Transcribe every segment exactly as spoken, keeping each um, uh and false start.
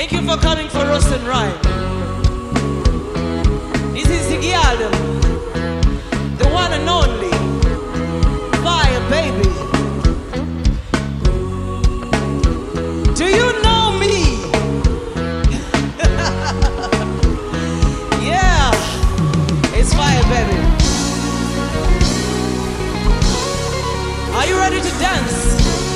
Thank you for coming for us and rhyme. This is the girl, the one and only Fire Baby. Do you know me? Yeah, it's Fire Baby. Are you ready to dance?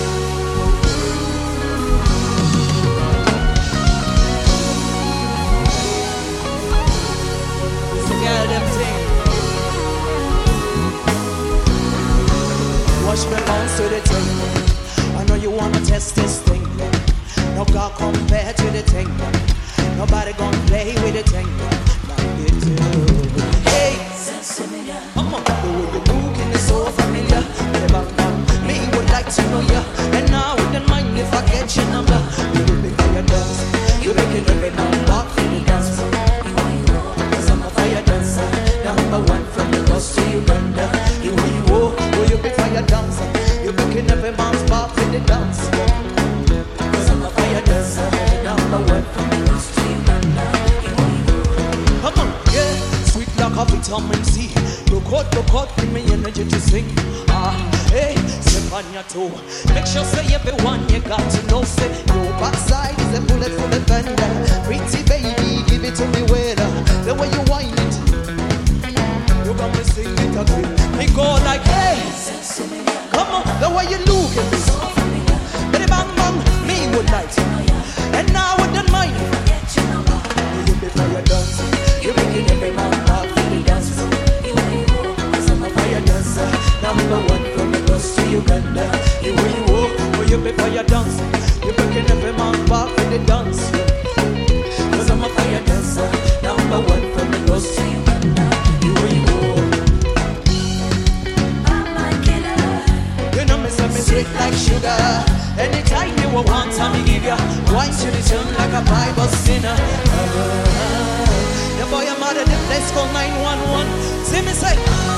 Watch me bounce to the thing. I know you wanna test this thing. No God compared to the thing. Nobody gonna play with the thing like you do. Hey, come on, the way you looking is so familiar. Me would like to know you, and I wouldn't mind if I get your number. You will be fire dance. You making every man walk for the dance. Cause I'm a fire dancer, number one from the coast to Uganda. You will you walk, will you be fire dancer? You're making every man's walk for the dance. Cause I'm a fire dancer, number one from the coast to Uganda. Come on, yeah, sweet like a vitamin C. Look out, look out, give me energy to sing. Ah, hey, step on your toe. Make sure say everyone you got to know. Say your backside is a bullet for the vendor. Pretty baby, give it to me with the way you whine it. You got me sing it again. Me go like, hey, come on, the way you look at me. But bang bang, me would like to. And now I wouldn't mind. You be fire dance. You're making every man walk for the dance. Cause I'm a fire dancer, number one from the coast to Uganda. You will you walk, will you be fire dancer? You're making every man walk for the dance. Cause I'm a fire dancer, number one from the coast to Uganda. You will you walk. You know me say me sweet like sugar. Anytime you want, I me give ya. Wine to the tune like a Bible sinner. Uh, the boy I'm out of the place call nine one one. See me say,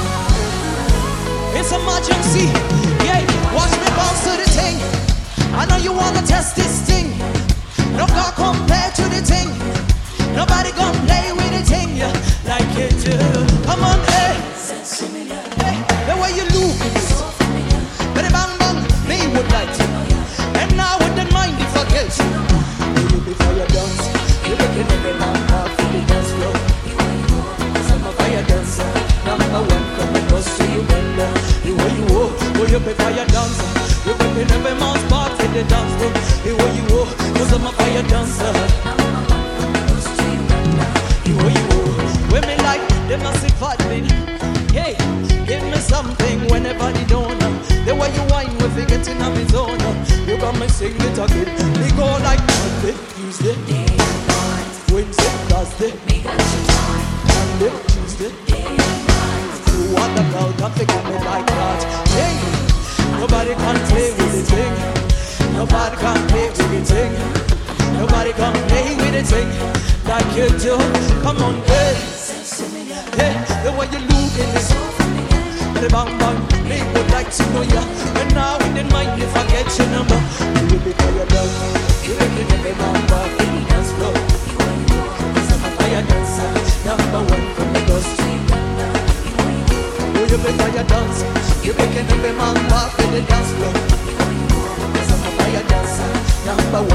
it's emergency. Yeah, watch me bounce to the thing. I know you wanna test this thing. No God compared to the thing. Nobody gonna play with the thing yeah, like you do. Come on, hey. Hey, the way you look is but bang bang, me would like to. And now I wouldn't mind if I get you. You be fire dance. You're making every man walk for the dance floor. Cause I'm a fire dancer, number one from the coast to Uganda. You way you walk, will you be fire dancer? You're making every man's part for the dance floor. You way you walk, cause I'm a fire dancer. You way you walk, when me like the massive fat thing. Hey, give me something whenever you don't know. The way you whine, we forgetting of his own. You got me sing it again. We go like Monday, Tuesday, Wednesday, Thursday, Monday, Tuesday. You want the girl, don't forget me like that. Hey, nobody can play with the thing. Nobody can play with the thing. Nobody can play with the thing like you do. Come on, hey, hey, the way you look in this. Bang bang, me would like to know ya. And now we didn't mind if I get your number. You will be fire dance. You will be every man walk in the dance floor. Cause I'm a fire dancer, number one from the coast to Uganda. You will be fire dancer. You will be every man walk in the dance floor. Cause I'm a fire dancer, number one.